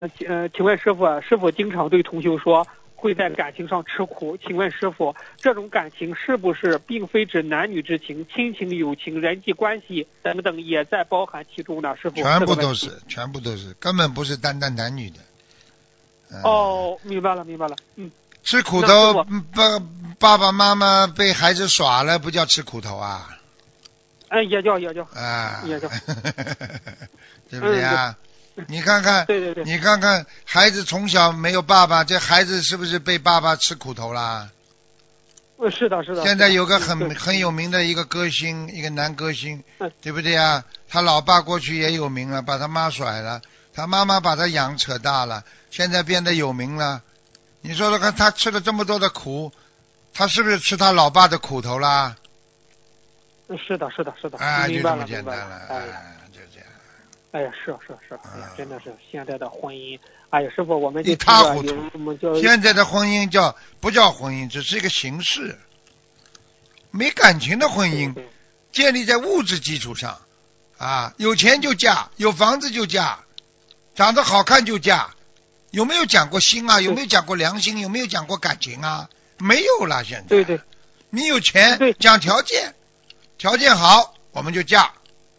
请问师傅啊，师傅经常对同修说会在感情上吃苦，请问师傅，这种感情是不是并非指男女之情、亲情、友情、人际关系等等也在包含其中呢？师傅， 全部都是，全部都是，根本不是单单男女的。 哦，明白了，明白了， 吃苦头，爸爸妈妈被孩子耍了，不叫吃苦头啊？ 也叫啊， 也叫， 对不对啊？你看看， 对， 你看看，孩子从小没有爸爸，这孩子是不是被爸爸吃苦头啦？ 是的。 现在有个很有名的一个歌星，一个男歌星，对不对啊？他老爸过去也有名了，把他妈甩了，他妈妈把他养扯大了，现在变得有名了。你说说看，他吃了这么多的苦，他是不是吃他老爸的苦头啦？ 是的， 啊，就这么明白了， 简单了，就这样。 哎呀，是，哎呀，真的是现在的婚姻，哎呀，师傅，我们一塌糊涂。现在的婚姻不叫婚姻，只是一个形式，没感情的婚姻，建立在物质基础上，啊，有钱就嫁，有房子就嫁，长得好看就嫁，有没有讲过心啊？有没有讲过良心？有没有讲过感情啊？没有了，现在。 对， 你有钱讲条件，条件好我们就嫁。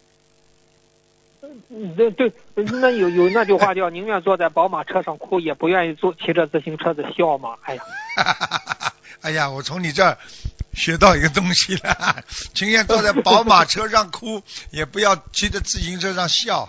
对，那有那句话叫宁愿坐在宝马车上哭，也不愿意骑着自行车子笑嘛。哎呀， 哎呀，我从你这儿学到一个东西了，情愿坐在宝马车上哭，也不要骑着自行车上笑。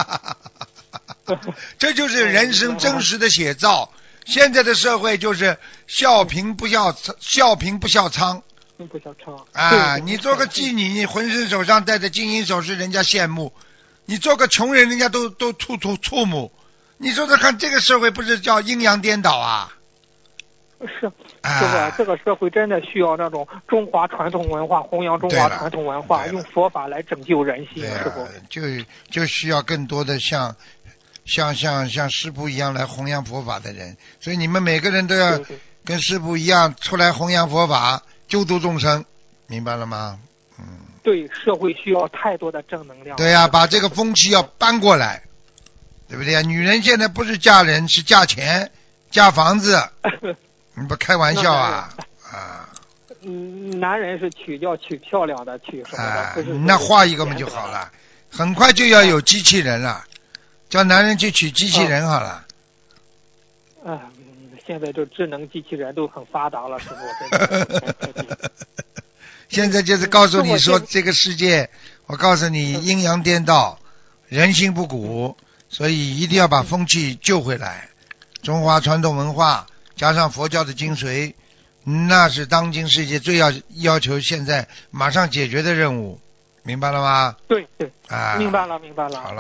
这就是人生真实的写照。现在的社会就是笑贫不笑娼。 不小唱啊！你做个妓女，你浑身手上戴着金银首饰，人家羡慕；你做个穷人，人家都触目。你说说看，这个社会不是叫阴阳颠倒啊？ 是吧？这个社会真的需要那种中华传统文化，弘扬中华传统文化，用佛法来拯救人心，是不？ 就需要更多的像师父一样来弘扬佛法的人。所以你们每个人都要跟师父一样出来弘扬佛法，救度众生，明白了吗？ 对，社会需要太多的正能量。 对呀，把这个风气要搬过来，对不对呀？女人现在不是嫁人，是嫁钱、嫁房子，你不开玩笑啊？ 男人是要娶漂亮的，娶什么的，不是那画一个嘛就好了。很快就要有机器人了，叫男人去娶机器人好了。 现在就智能机器人都很发达了，师傅。 现在就是告诉你说，这个世界，我告诉你，阴阳颠倒，人心不古，所以一定要把风气救回来。中华传统文化加上佛教的精髓，那是当今世界最要求现在马上解决的任务，明白了吗？ 对，明白了。 好了。